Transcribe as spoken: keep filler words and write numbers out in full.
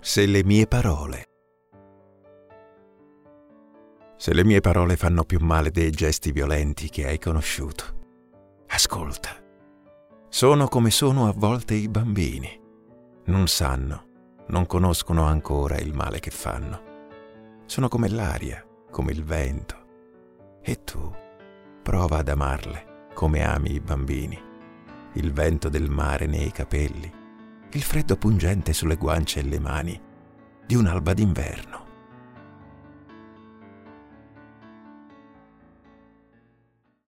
Se le mie parole. Se le mie parole fanno più male dei gesti violenti che hai conosciuto, ascolta. Sono come sono a volte i bambini. Non sanno, non conoscono ancora il male che fanno. Sono come l'aria, come il vento. E tu prova ad amarle come ami i bambini. Il vento del mare nei capelli, il freddo pungente sulle guance e le mani di un'alba d'inverno.